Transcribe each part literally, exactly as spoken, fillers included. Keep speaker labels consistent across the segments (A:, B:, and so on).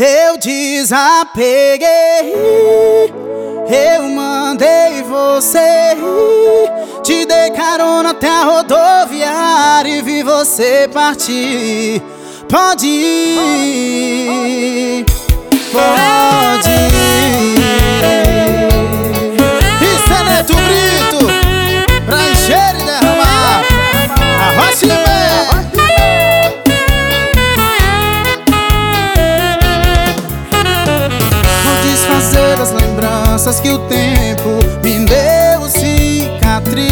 A: Eu desapeguei, eu mandei você ir. Te dei carona até a rodoviária e vi você partir. Pode ir, pode ir. Isso é Neto Brito, pra encher e derramar. Arrocha e meia. Desfazer as lembranças que o tempo me deu cicatriz.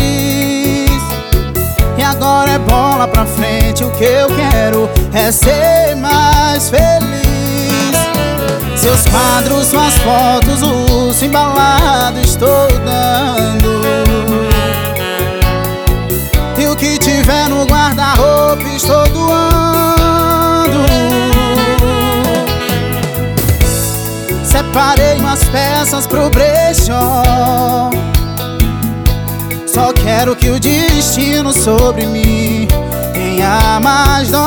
A: E agora é bola pra frente, o que eu quero é ser mais feliz. Seus quadros, suas fotos, o urso embalado estou dando. E o que tiver no guarda-roupa estou doando. Separei umas peças pro brechó. Só quero que o destino sobre mim tenha mais dó.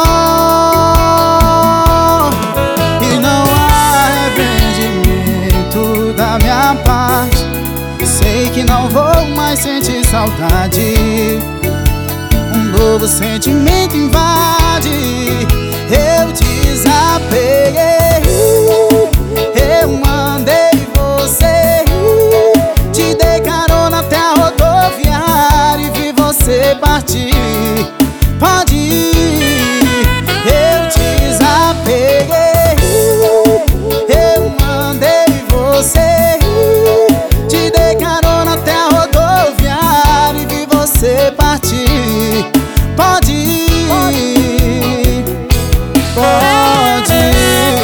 A: E não há arrependimento da minha parte. Sei que não vou mais sentir saudade. Um novo sentimento invade. Eu desapeguei, eu mandei você ir. Te dei carona até a rodoviária e vi você partir. Pode ir, eu desapeguei, eu mandei você ir. Te dei carona até a rodoviária e vi você partir. Pode ir, pode ir.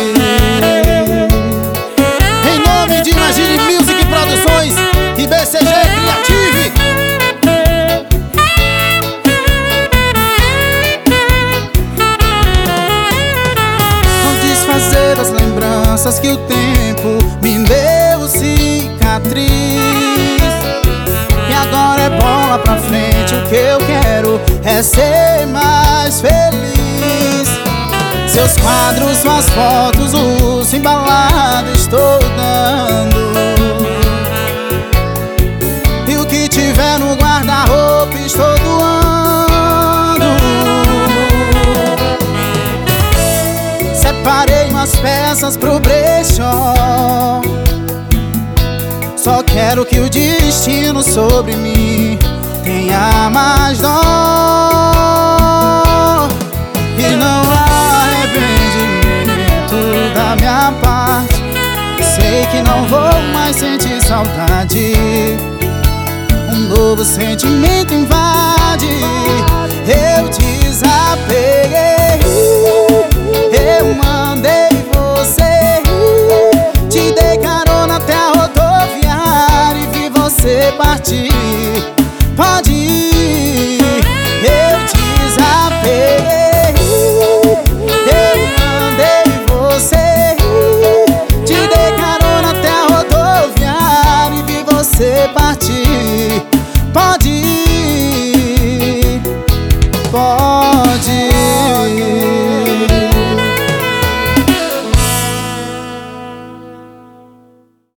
A: E B C G Creative. Vou desfazer as lembranças que o tempo me deu cicatriz. E agora é bola pra frente, o que eu quero é ser mais feliz. Seus quadros, suas fotos, o urso embalado estou dando. Tiver no guarda-roupa estou doando. Separei umas peças pro brechó. Só quero que o destino sobre mim tenha mais dó. E não há arrependimento da minha parte. Sei que não vou mais sentir saudade. Um novo sentimento invade. Eu te